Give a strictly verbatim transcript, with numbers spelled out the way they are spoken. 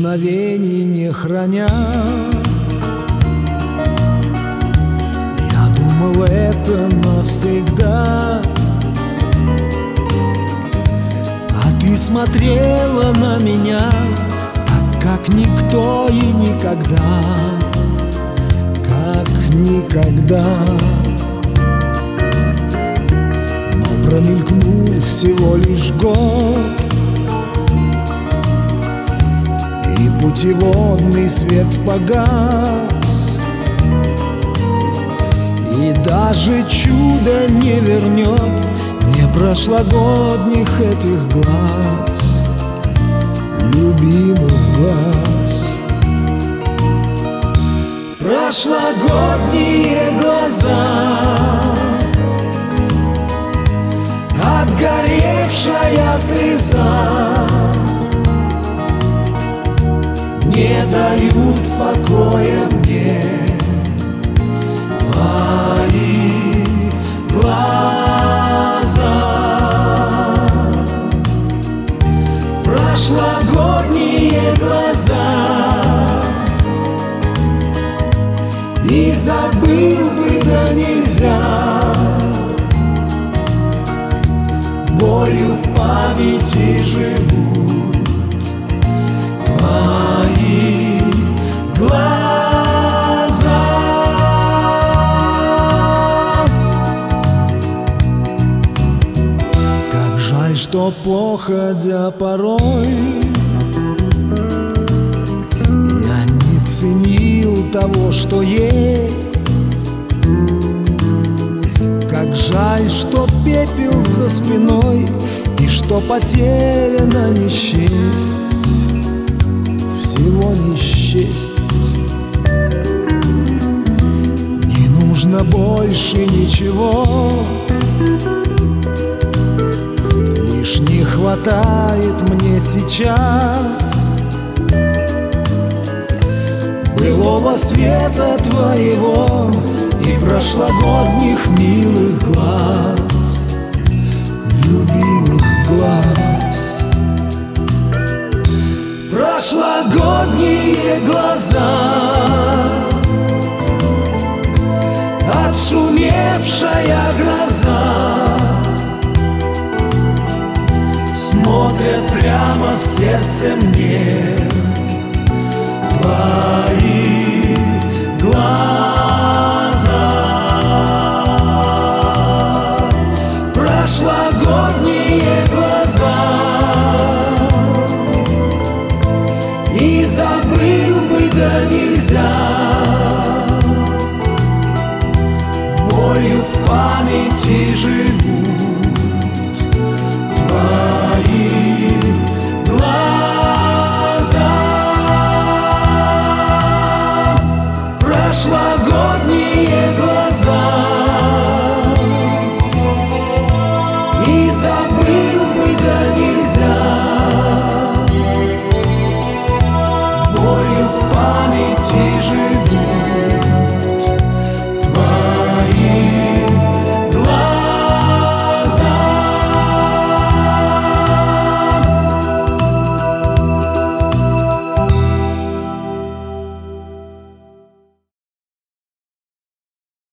мгновений не храня. Я думал, это навсегда, а ты смотрела на меня так, как никто и никогда, как никогда. Но промелькнул всего лишь год, и путеводный свет погас, и даже чудо не вернет мне прошлогодних этих глаз, любимых глаз. Прошлогодние глаза, отгоревшая слеза, не дают покоя мне твои глаза. Прошлогодние глаза, и забыл бы, да нельзя, болью в памяти живут твои глаза. Как жаль, что походя порой я не ценил того, что есть. Как жаль, что пепел за спиной, и что потеряно не счесть, всего не счесть. Не нужно больше ничего, лишь не хватает мне сейчас былого света твоего и прошлогодних милых глаз, любимых глаз. Прошлогодние глаза, отшумевшая гроза, смотрят прямо в сердце мне твои